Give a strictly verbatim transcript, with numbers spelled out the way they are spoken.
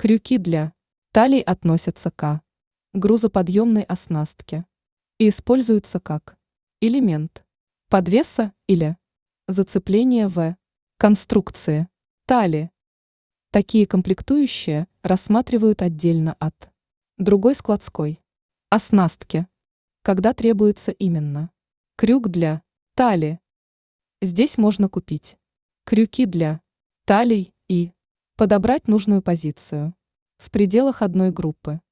Крюки для талий относятся к грузоподъемной оснастке и используются как элемент подвеса или зацепления в конструкции талии. Такие комплектующие рассматривают отдельно от другой складской оснастки, когда требуется именно крюк для талии. Здесь можно купить крюки для талий и подобрать нужную позицию в пределах одной группы.